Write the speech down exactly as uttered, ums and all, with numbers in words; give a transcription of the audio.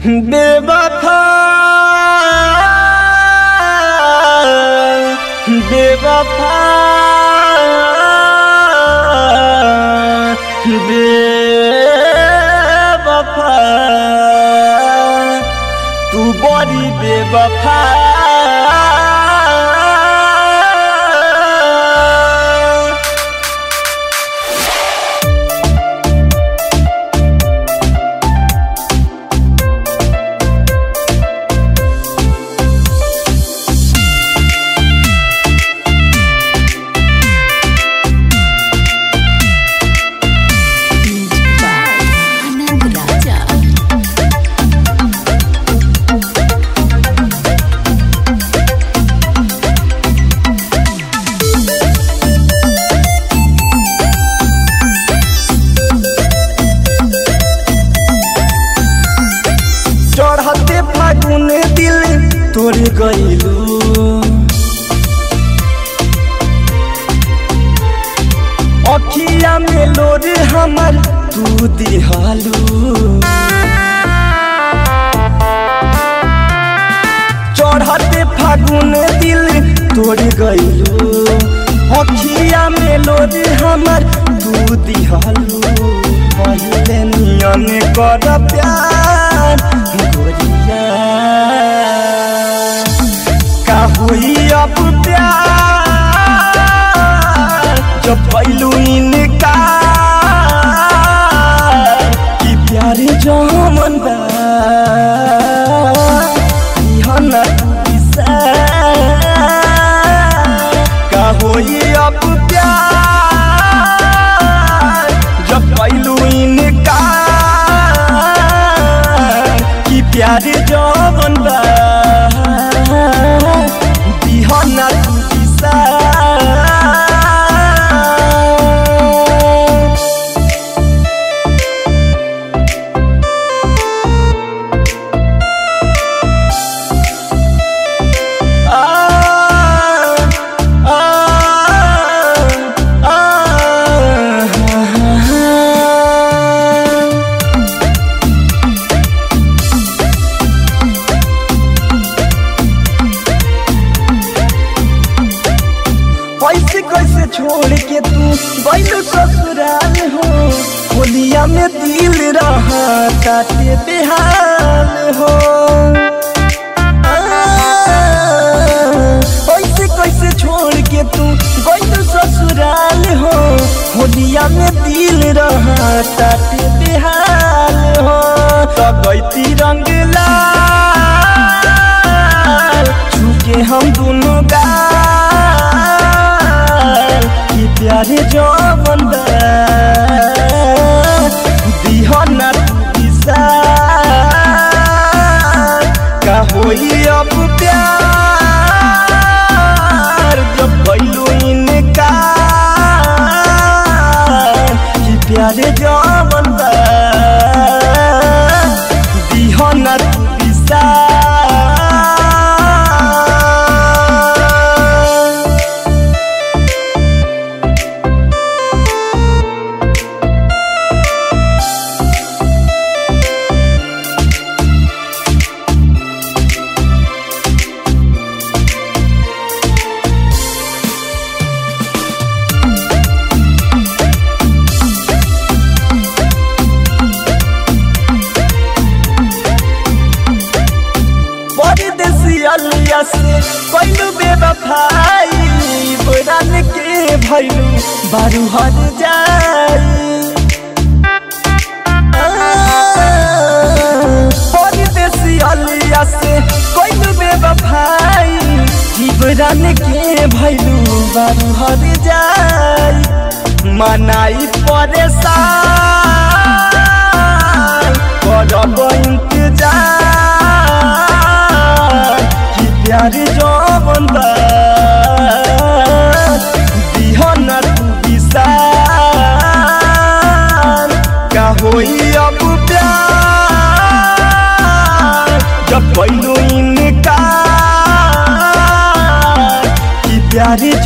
बेवफा बेवफा बेवफा तू बड़ी बेवफा फागुन दिल तोड़ गइलू अखिया में लोर हमर तू दिहालू चढ़ते फागुन दिल तोड़ गइलू अखिया में लोर हमर तू दिहालू पहले नियन कर प्यार गोरिया का हुई अब प्यार जब पहलू इनकार कि प्यार जो मन का हुई अब प्यार जब पहलू इनकार कि प्यार जो मन बिहाना तू दिशा कैसे कैसे छोड़ के तू गइलू ससुराल हो होलिया में दिल रहा काटे बेहाल हो कैसे कैसे छोड़ के तू गइलू ससुराल हो होलिया में दिल रहा काटे बेहाल हो तो गइती रंग लाल छूके हम दोनों प्यार जो बंदा दिहाना तू दिशा का होई अब प्यार जब पहलू इनकार कि प्यार जो बंदा दिहाना तू दिशा अलिया से कोइलू बेवफाई बुरान के भइलू बारू हर जाई परदेसी अलिया से कोइलू बेवफाई बुरान के भइलू बारू हर जाई मनाई परेशान करब इंतजार प्यार जो बंदा दिहाना तू विशाल का होई अब प्यार जब पहलू इनकार कि प्यार